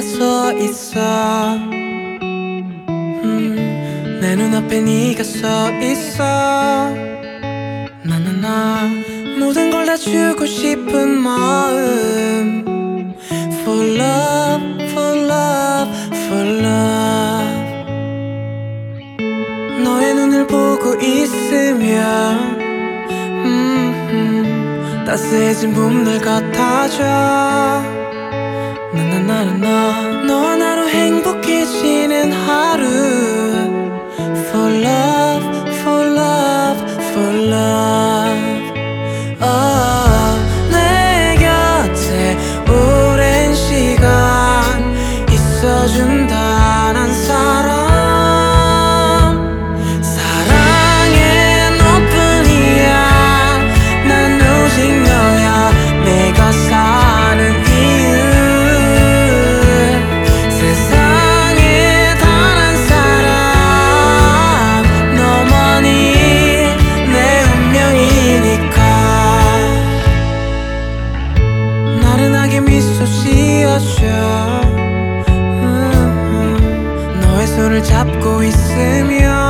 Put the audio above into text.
서 있어. 내 눈앞에 네가 서 있어. 나나나 모든 걸 다 주고 싶은 마음. For love, for love, for love. 너의 눈을 보고 있으면 따스해진 봄날 같아져. 나나나나 너와 나로 행복해지는 하루. For love, for love, for love. 내 곁에 오랜 시간 있어준다 난 사람. 사랑해 너뿐이야. 난 오직 너야. 내가 사는 이유. 세상에 단 한 사람 너만이 내 운명이니까. 나른하게 미소 지어줘. 너의 손을 잡고 있으면